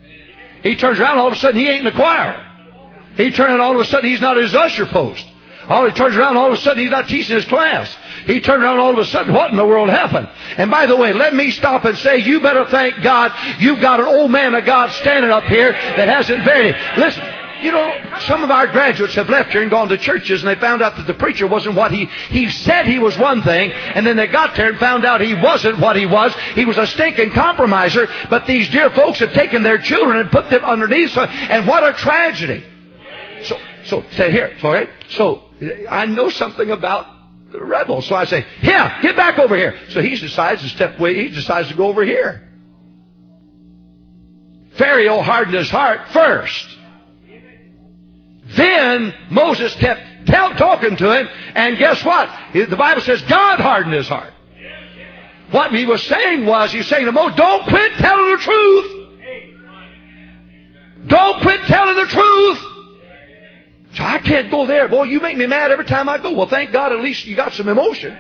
He turns around, and all of a sudden he ain't in the choir. He turns around, all of a sudden he's not at his usher post. He turns around, all of a sudden he's not teaching his class. He turned around, all of a sudden, what in the world happened? And by the way, let me stop and say, you better thank God you've got an old man of God standing up here that hasn't varied. Listen, you know, some of our graduates have left here and gone to churches, and they found out that the preacher wasn't what he said he was one thing, and then they got there and found out he wasn't what he was. He was a stinking compromiser. But these dear folks have taken their children and put them underneath, and what a tragedy. So say here, sorry. So I know something about the rebel. So I say, here, get back over here. So he decides to step away. He decides to go over here. Pharaoh hardened his heart first. Then Moses kept talking to him, and guess what? The Bible says God hardened his heart. What he was saying was, he's saying to Moses, don't quit telling the truth. Don't quit telling the truth. So I can't go there. Boy, you make me mad every time I go. Well, thank God at least you got some emotion.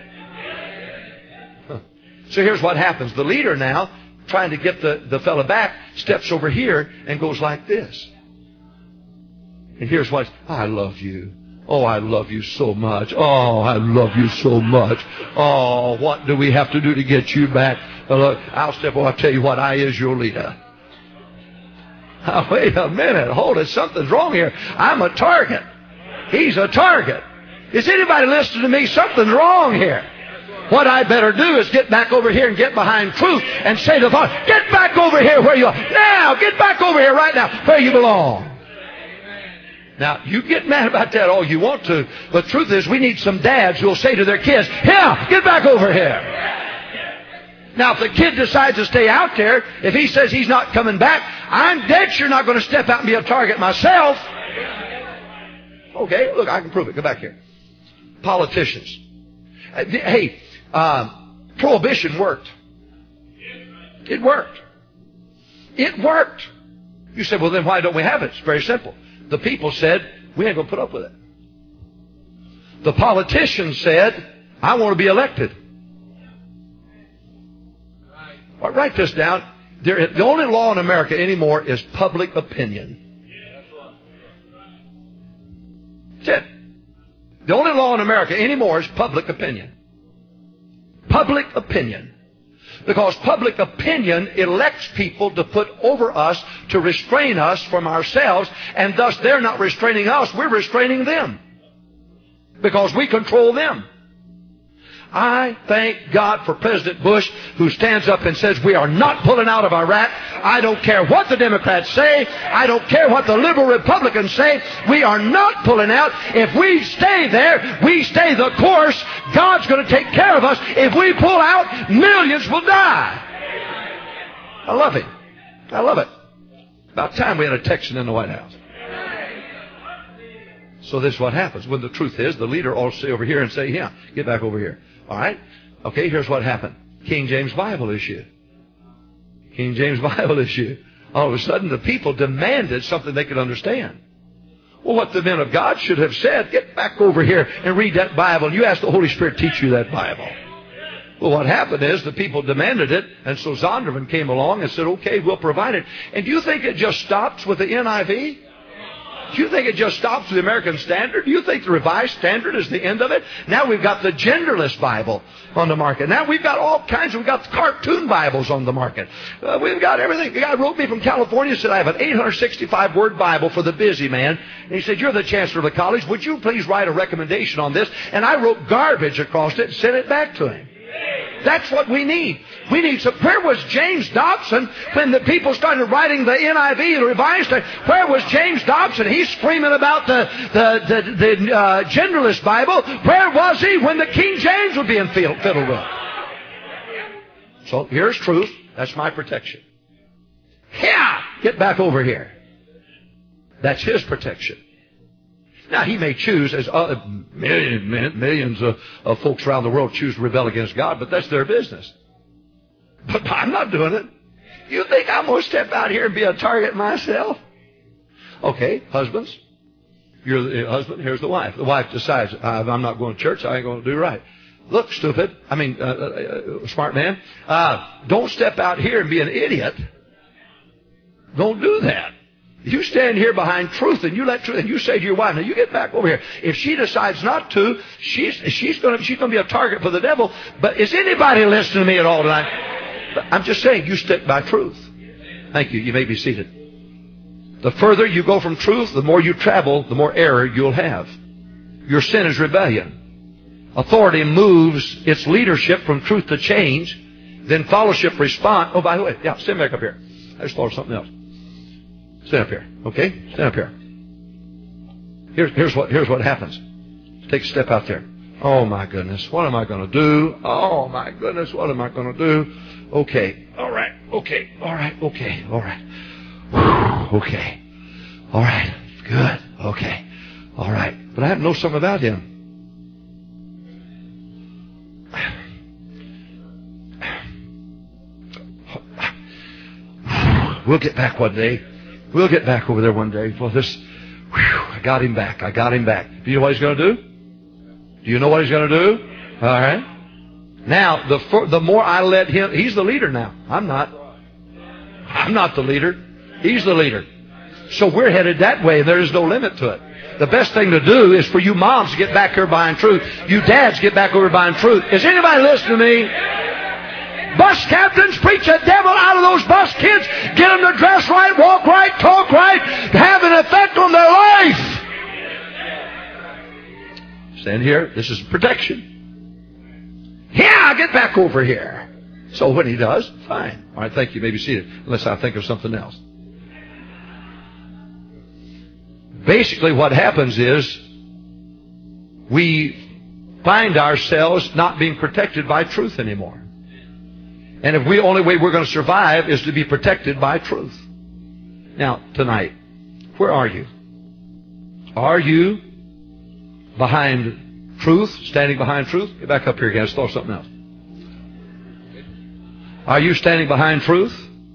So here's what happens. The leader now, trying to get the fella back, steps over here and goes like this. And here's what, I love you. Oh, I love you so much. Oh, I love you so much. Oh, what do we have to do to get you back? Look, I'll tell you what, I is your leader. Oh, wait a minute. Hold it. Something's wrong here. I'm a target. He's a target. Is anybody listening to me? Something's wrong here. What I better do is get back over here and get behind truth and say to the Father, get back over here where you are. Now, get back over here right now where you belong. Now, you get mad about that all you want to, but the truth is we need some dads who will say to their kids, here, get back over here. Now, if the kid decides to stay out there, if he says he's not coming back, I'm dead sure not going to step out and be a target myself. Okay, look, I can prove it. Go back here. Politicians. Hey, prohibition worked. It worked. It worked. You say, well, then why don't we have it? It's very simple. The people said, we ain't going to put up with it. The politicians said, I want to be elected. Well, write this down. The only law in America anymore is public opinion. That's it. The only law in America anymore is public opinion. Public opinion. Because public opinion elects people to put over us, to restrain us from ourselves, and thus they're not restraining us, we're restraining them. Because we control them. I thank God for President Bush, who stands up and says we are not pulling out of Iraq. I don't care what the Democrats say. I don't care what the liberal Republicans say. We are not pulling out. If we stay there, we stay the course. God's going to take care of us. If we pull out, millions will die. I love it. I love it. About time we had a Texan in the White House. So this is what happens. When the truth is, the leader ought to stay over here and say, yeah, get back over here. All right? Okay, here's what happened. King James Bible issue. King James Bible issue. All of a sudden, the people demanded something they could understand. Well, what the men of God should have said, get back over here and read that Bible. You ask the Holy Spirit to teach you that Bible. Well, what happened is the people demanded it, and so Zondervan came along and said, okay, we'll provide it. And do you think it just stops with the NIV? Do you think it just stops with the American Standard? Do you think the Revised Standard is the end of it? Now we've got the genderless Bible on the market. Now we've got all kinds. We've got cartoon Bibles on the market. We've got everything. The guy wrote me from California, said, I have an 865-word Bible for the busy man. And he said, you're the chancellor of the college. Would you please write a recommendation on this? And I wrote garbage across it and sent it back to him. That's what we need. We need some. Where was James Dobson when the people started writing the NIV, the Revised? Where was James Dobson? He's screaming about the genderless Bible. Where was he when the King James was being fiddled with? So here's truth. That's my protection. Yeah, get back over here. That's his protection. Now, he may choose, as millions of folks around the world choose to rebel against God, but that's their business. But I'm not doing it. You think I'm going to step out here and be a target myself? Okay, husbands. You're the husband, here's the wife. The wife decides, I'm not going to church, I ain't going to do right. Look, stupid. Smart man. Don't step out here and be an idiot. Don't do that. You stand here behind truth and you let truth, and you say to your wife, now you get back over here. If she decides not to, she's going to be a target for the devil. But is anybody listening to me at all tonight? I'm just saying, you stick by truth. Thank you. You may be seated. The further you go from truth, the more you travel, the more error you'll have. Your sin is rebellion. Authority moves its leadership from truth to change. Then fellowship respond. Oh, by the way, yeah, stand back up here. I just thought of something else. Stand up here, okay? Stand up here. Here's what happens. Take a step out there. Oh my goodness, what am I going to do? Oh my goodness, what am I going to do? Okay, all right, okay, all right, okay, all right. Whew, okay, all right, good, okay, all right. But I have to know something about him. We'll get back one day. We'll get back over there one day. Well, I got him back. I got him back. Do you know what he's going to do? Do you know what he's going to do? All right. Now, the more I let him, he's the leader now. I'm not. I'm not the leader. He's the leader. So we're headed that way, and there is no limit to it. The best thing to do is for you moms to get back here behind truth. You dads get back over behind truth. Is anybody listening to me? Bus captains, preach the devil out of those bus kids. Get them to dress right, walk right, talk right, have an effect on their life. Stand here. This is protection. Yeah, get back over here. So when he does, fine. All right, thank you. You may be seated, unless I think of something else. Basically, what happens is we find ourselves not being protected by truth anymore. And if the only way we're going to survive is to be protected by truth. Now, tonight, where are you? Are you behind truth, standing behind truth? Get back up here again. Let's throw something else. Are you standing behind truth?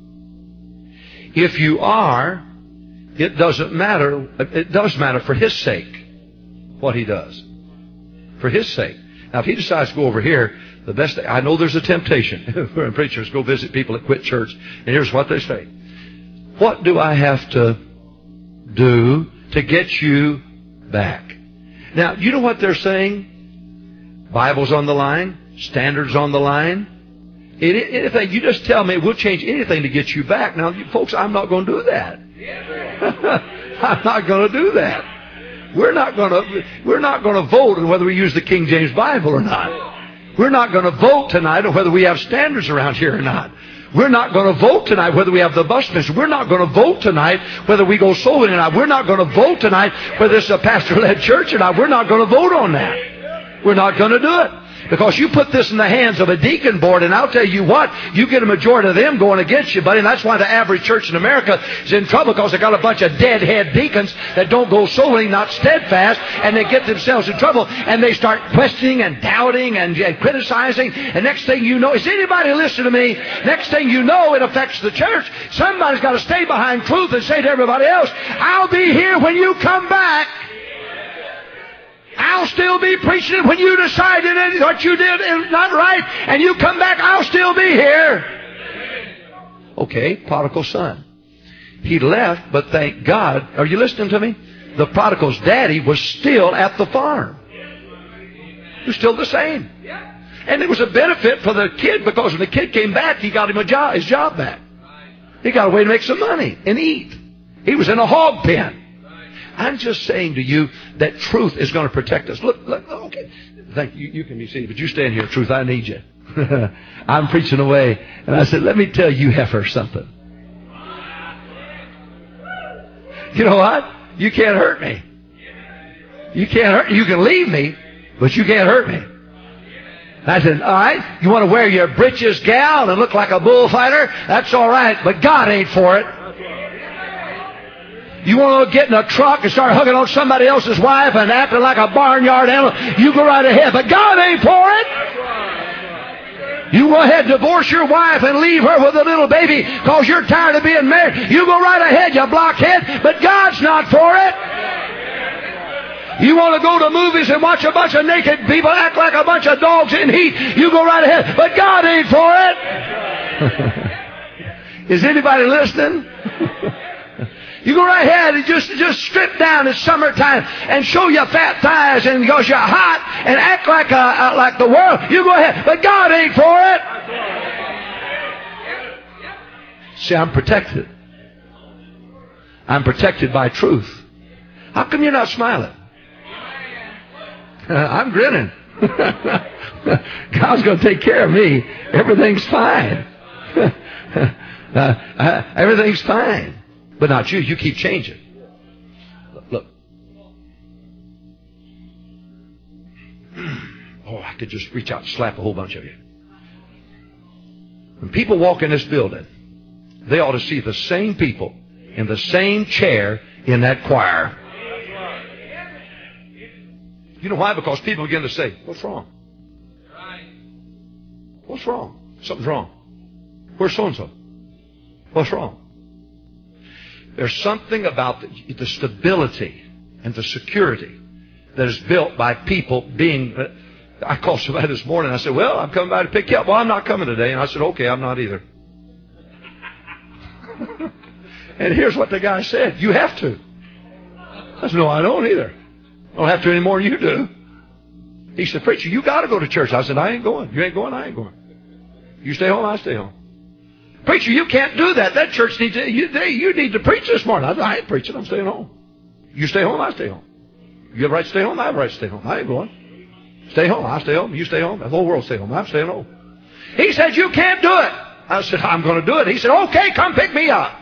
If you are, it doesn't matter. It does matter for His sake what He does. For His sake. Now, if He decides to go over here, The best thing, I know there's a temptation when preachers go visit people that quit church, and here's what they say. What do I have to do to get you back? Now, you know what they're saying? Bible's on the line, standards on the line. Anything, you just tell me, we'll change anything to get you back. Now, folks, I'm not going to do that. I'm not going to do that. We're not going to vote on whether we use the King James Bible or not. We're not going to vote tonight on whether we have standards around here or not. We're not going to vote tonight whether we have the bus mission. We're not going to vote tonight whether we go soul winning or not. We're not going to vote tonight whether it's a pastor-led church or not. We're not going to vote on that. We're not going to do it. Because you put this in the hands of a deacon board, and I'll tell you what, you get a majority of them going against you, buddy. And that's why the average church in America is in trouble, because they got a bunch of deadhead deacons that don't go soul winning, not steadfast, and they get themselves in trouble, and they start questioning and doubting and criticizing. And next thing you know, is anybody listening to me? Next thing you know, it affects the church. Somebody's got to stay behind truth and say to everybody else, I'll be here when you come back. I'll still be preaching it when you decided what you did is not right, and you come back, I'll still be here. Okay, prodigal son. He left, but thank God. Are you listening to me? The prodigal's daddy was still at the farm. He was still the same. And it was a benefit for the kid, because when the kid came back, he got him his job back. He got a way to make some money and eat. He was in a hog pen. I'm just saying to you that truth is going to protect us. Look, okay. Thank you. You can be seated, but you stand here, truth. I need you. I'm preaching away. And I said, let me tell you, heifer, something. You know what? You can't hurt me. You can't hurt. You can leave me, but you can't hurt me. I said, all right, you want to wear your breeches, gal, and look like a bullfighter? That's all right, but God ain't for it. You want to get in a truck and start hugging on somebody else's wife and acting like a barnyard animal? You go right ahead, but God ain't for it. You go ahead, divorce your wife and leave her with a little baby because you're tired of being married. You go right ahead, you blockhead, but God's not for it. You want to go to movies and watch a bunch of naked people act like a bunch of dogs in heat? You go right ahead, but God ain't for it. Is anybody listening? You go right ahead and just strip down. It's summertime and show your fat thighs and because you're hot and act like the world. You go ahead, but God ain't for it. See, I'm protected. I'm protected by truth. How come you're not smiling? I'm grinning. God's going to take care of me. Everything's fine. Everything's fine. But not you. You keep changing. Look. Oh, I could just reach out and slap a whole bunch of you. When people walk in this building, they ought to see the same people in the same chair in that choir. You know why? Because people begin to say, what's wrong? What's wrong? Something's wrong. Where's so-and-so? What's wrong? There's something about the stability and the security that is built by people being... I called somebody this morning. I said, well, I'm coming by to pick you up. Well, I'm not coming today. And I said, okay, I'm not either. And here's what the guy said. You have to. I said, no, I don't either. I don't have to any more than you do. He said, preacher, you got to go to church. I said, I ain't going. You ain't going, I ain't going. You stay home, I stay home. Preacher, you can't do that. That church needs to, you need to preach this morning. I ain't preaching. I'm staying home. You stay home, I stay home. You have a right to stay home, I have a right to stay home. I ain't going. Stay home, I stay home. You stay home. The whole world stay home. I'm staying home. He said, you can't do it. I said, I'm going to do it. He said, okay, come pick me up.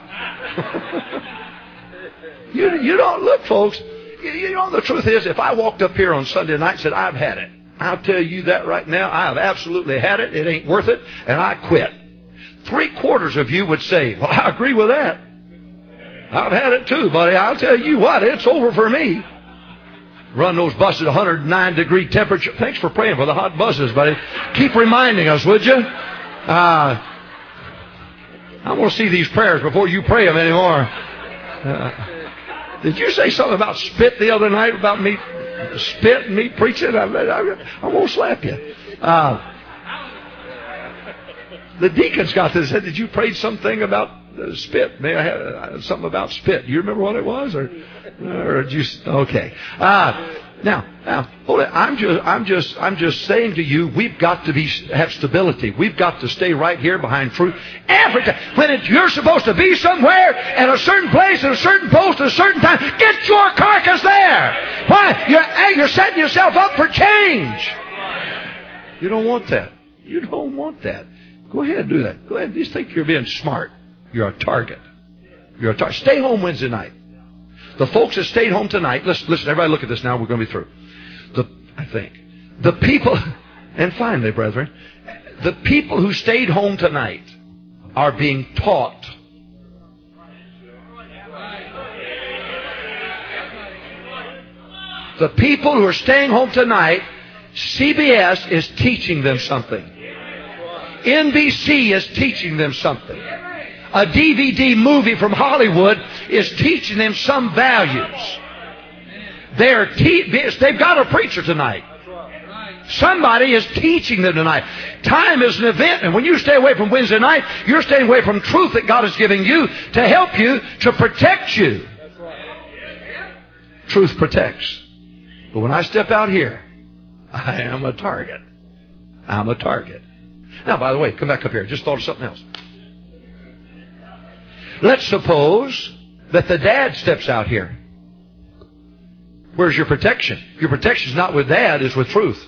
You don't, look, folks, you know, the truth is, if I walked up here on Sunday night and said, I've had it, I'll tell you that right now, I have absolutely had it. It ain't worth it, and I quit. 3/4 of you would say, well, I agree with that. I've had it too, buddy. I'll tell you what, it's over for me. Run those buses at 109-degree temperature. Thanks for praying for the hot buses, buddy. Keep reminding us, would you? I want to see these prayers before you pray them anymore. Did you say something about spit the other night, about me spit and me preaching? I won't slap you. The deacons got this. Said, did you pray something about spit? May I have something about spit? Do you remember what it was? Or did you? Okay. Now, hold it. I'm just saying to you, we've got to have stability. We've got to stay right here behind truth every time. When you're supposed to be somewhere at a certain place, at a certain post, at a certain time, get your carcass there. Why? You're setting yourself up for change. You don't want that. You don't want that. Go ahead and do that. Go ahead. Just think you're being smart. You're a target. You're a target. Stay home Wednesday night. The folks that stayed home tonight, listen, everybody look at this now, we're going to be through. The people, and finally, brethren, the people who stayed home tonight are being taught. The people who are staying home tonight, CBS is teaching them something. NBC is teaching them something. A DVD movie from Hollywood is teaching them some values. They've got a preacher tonight. Somebody is teaching them tonight. Time is an event, and when you stay away from Wednesday night, you're staying away from truth that God is giving you to help you, to protect you. Truth protects. But when I step out here, I am a target. I'm a target. Now, by the way, come back up here. Just thought of something else. Let's suppose that the dad steps out here. Where's your protection? Your protection is not with dad, it's with truth.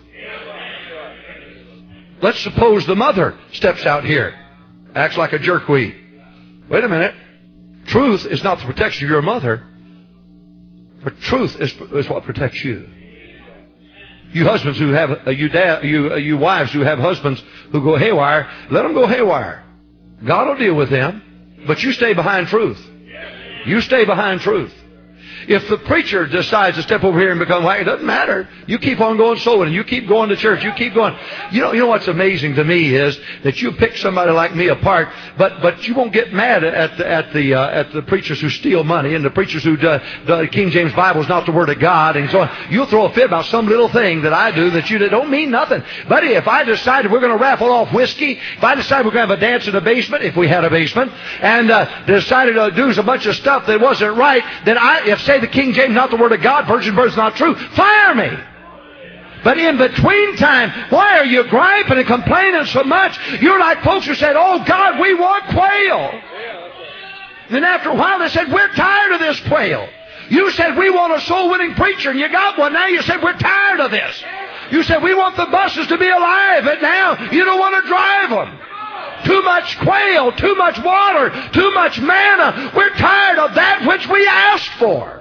Let's suppose the mother steps out here, acts like a jerkweed. Wait a minute. Truth is not the protection of your mother, but truth is what protects you. You husbands who have, you wives who have husbands who go haywire, let them go haywire. God will deal with them. But you stay behind truth. You stay behind truth. If the preacher decides to step over here and become white, it doesn't matter. You keep on going sowing, and you keep going to church. You keep going. You know what's amazing to me is that you pick somebody like me apart, but you won't get mad at the preachers who steal money and the preachers who the King James Bible is not the Word of God and so on. You'll throw a fit about some little thing that I do that you don't mean nothing. Buddy, if I decided we're going to raffle off whiskey, if I decided we're going to have a dance in the basement, if we had a basement, and decided to do a bunch of stuff that wasn't right, then if say the King James not the Word of God, virgin birth is not true, fire me. But in between time, why are you griping and complaining so much? You're like folks who said, oh God, we want quail. Then after a while they said, we're tired of this quail. You said, we want a soul-winning preacher, and you got one. Now you said, we're tired of this. You said, we want the buses to be alive, and now you don't want to drive them. Too much quail, too much water, too much manna. We're tired of that which we asked for.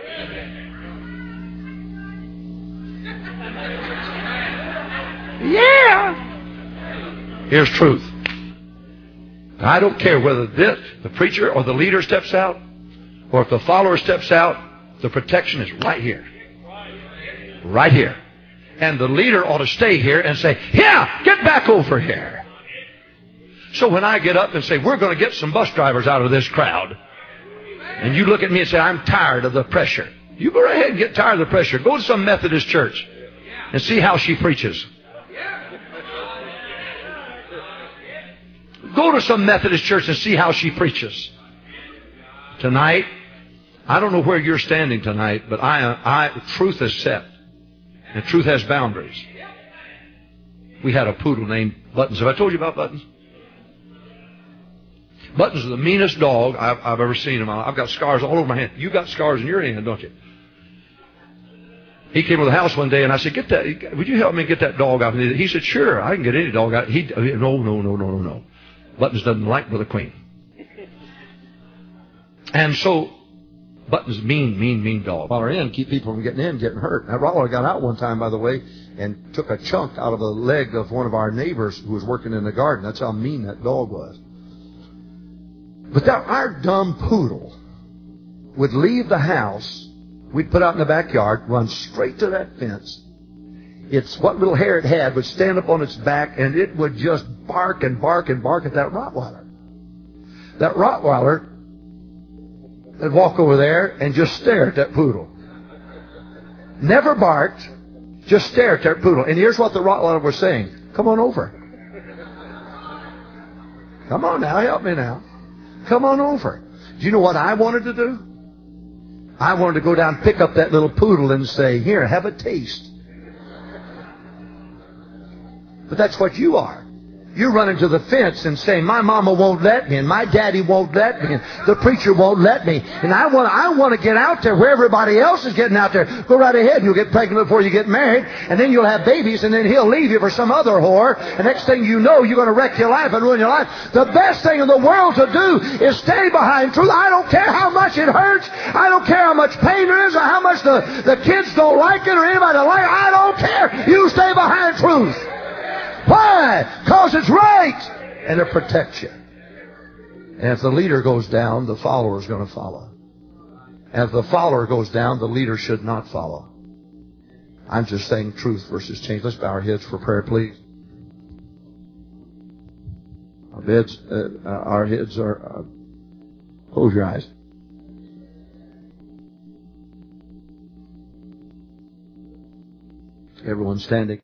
Yeah. Here's truth. I don't care whether the preacher or the leader steps out, or if the follower steps out, the protection is right here. Right here. And the leader ought to stay here and say, yeah, get back over here. So when I get up and say, we're going to get some bus drivers out of this crowd, and you look at me and say, I'm tired of the pressure. You go ahead and get tired of the pressure. Go to some Methodist church and see how she preaches. Go to some Methodist church and see how she preaches. Tonight, I don't know where you're standing tonight, but truth is set. And truth has boundaries. We had a poodle named Buttons. Have I told you about Buttons? Buttons is the meanest dog I've ever seen in my life. I've got scars all over my hand. You got scars in your hand, don't you? He came to the house one day and I said, would you help me get that dog out? He said, sure, I can get any dog out. No. Buttons doesn't like Brother Queen. And so, Buttons is mean dog. While we're in, keep people from getting hurt. That Rottweiler got out one time, by the way, and took a chunk out of the leg of one of our neighbors who was working in the garden. That's how mean that dog was. But our dumb poodle would leave the house, we'd put out in the backyard, run straight to that fence. It's what little hair it had would stand up on its back, and it would just bark and bark and bark at that Rottweiler. That Rottweiler would walk over there and just stare at that poodle. Never barked, just stare at that poodle. And here's what the Rottweiler was saying. Come on over. Come on now, help me now. Come on over. Do you know what I wanted to do? I wanted to go down and pick up that little poodle and say, here, have a taste. But that's what you are. You're running to the fence and saying, my mama won't let me, and my daddy won't let me, and the preacher won't let me. And I want to get out there where everybody else is getting out there. Go right ahead, and you'll get pregnant before you get married, and then you'll have babies, and then he'll leave you for some other whore. And next thing you know, you're going to wreck your life and ruin your life. The best thing in the world to do is stay behind truth. I don't care how much it hurts. I don't care how much pain there is, or how much the kids don't like it, or anybody don't like it. I don't care. You stay behind truth. Why? Because it's right. And it protects you. And if the leader goes down, the follower is going to follow. And if the follower goes down, the leader should not follow. I'm just saying truth versus change. Let's bow our heads for prayer, please. Our heads are... close your eyes. Everyone standing.